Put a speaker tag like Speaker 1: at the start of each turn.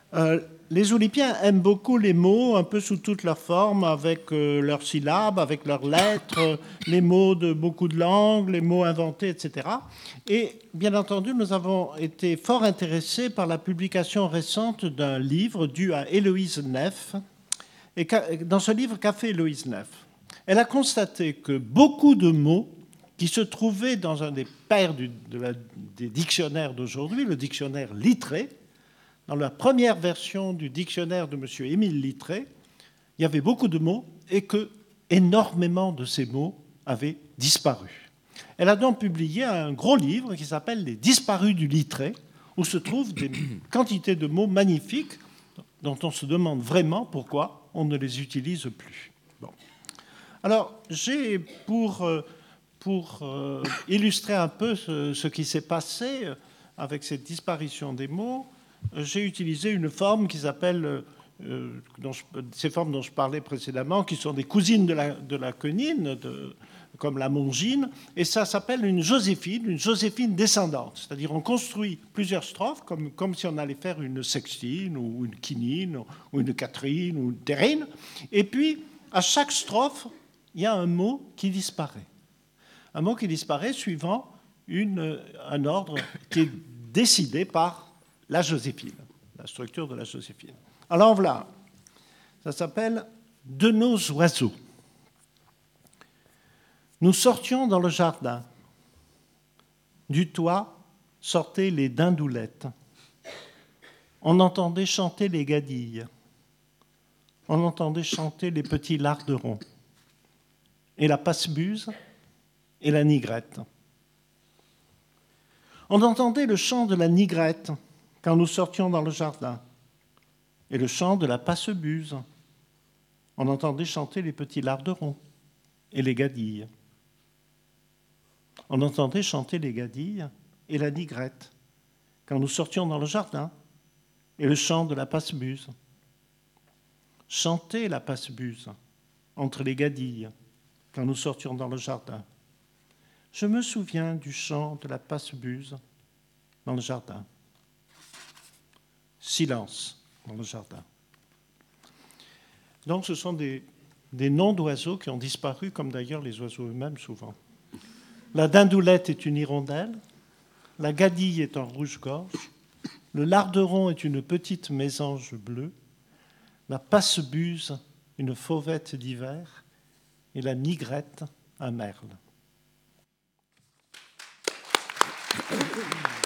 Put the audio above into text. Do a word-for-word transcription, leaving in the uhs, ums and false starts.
Speaker 1: Euh, les Oulipiens aiment beaucoup les mots, un peu sous toutes leurs formes, avec euh, leurs syllabes, avec leurs lettres, euh, les mots de beaucoup de langues, les mots inventés, et cetera. Et bien entendu, nous avons été fort intéressés par la publication récente d'un livre dû à Héloïse Neff. Et dans ce livre, qu'a fait Héloïse Neff? Elle a constaté que beaucoup de mots qui se trouvaient dans un des pères du, de la, des dictionnaires d'aujourd'hui, le dictionnaire Littré, dans la première version du dictionnaire de M. Émile Littré, il y avait beaucoup de mots et que énormément de ces mots avaient disparu. Elle a donc publié un gros livre qui s'appelle « Les disparus du Littré », où se trouvent des quantités de mots magnifiques dont on se demande vraiment pourquoi on ne les utilise plus. Bon. Alors, j'ai, pour, pour euh, illustrer un peu ce, ce qui s'est passé avec cette disparition des mots, j'ai utilisé une forme qui s'appelle, euh, dont je, ces formes dont je parlais précédemment, qui sont des cousines de la, de la quenine, de, comme la mongine, et ça s'appelle une joséphine, une joséphine descendante. C'est-à-dire on construit plusieurs strophes, comme, comme si on allait faire une sextine, ou une quinine, ou une quatrine, ou une terrine, et puis à chaque strophe, il y a un mot qui disparaît. Un mot qui disparaît suivant une, un ordre qui est décidé par la joséphine, la structure de la joséphine. Alors voilà, ça s'appelle « De nos oiseaux ». Nous sortions dans le jardin. Du toit sortaient les dindoulettes. On entendait chanter les gadilles. On entendait chanter les petits larderons. Et la passebuse et la nigrette. On entendait le chant de la nigrette quand nous sortions dans le jardin, et le chant de la passebuse. On entendait chanter les petits larderons et les gadilles. On entendait chanter les gadilles et la nigrette quand nous sortions dans le jardin, et le chant de la passebuse. Chanter la passebuse entre les gadilles quand nous sortions dans le jardin. Je me souviens du chant de la passebuse dans le jardin. Silence dans le jardin. Donc ce sont des, des noms d'oiseaux qui ont disparu, comme d'ailleurs les oiseaux eux-mêmes souvent. La dindoulette est une hirondelle, la gadille est un rouge-gorge, le larderon est une petite mésange bleue, la passebuse une fauvette d'hiver et la nigrette un merle.